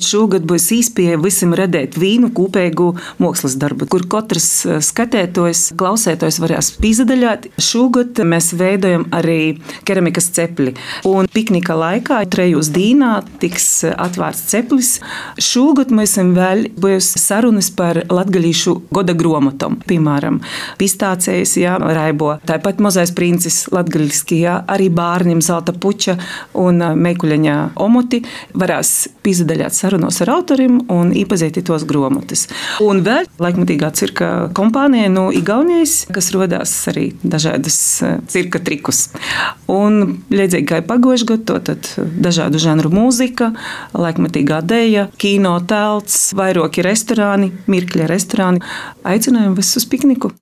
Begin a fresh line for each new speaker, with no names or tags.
šogad būs īspēja visam redzēt vīnu kopēgu mākslas darbu, kur katrs skatētājs, klausētājs varēs pīzadaļāt. Šogad mēs veidojam arī keramikas cepli. Un piknika laikā 3 dīnā tiks atvērts ceplis. Šogad mēs vēl būs sarunas par latgalīšu goda gromotom. Piemēram, pistācējas, raibo. Tāpat Mazais princis latgaliski, arī bārņiem zelta puča un meikuļaņa omoti varēs pīzadaļāt sarunos ar autoriem un iepazīti tos gromotus. Un vēl laikmatīgā cirka kompānija no Igaunijas, kas rodās arī dažādas cirka trikus. Un līdzīgi kā pagājušajā gadā, tad dažādu žanru mūzika, laikmatīgā deja, kino telts, vairāki restorāni, mirkļa restorāni. Aicinājam visus uz pikniku!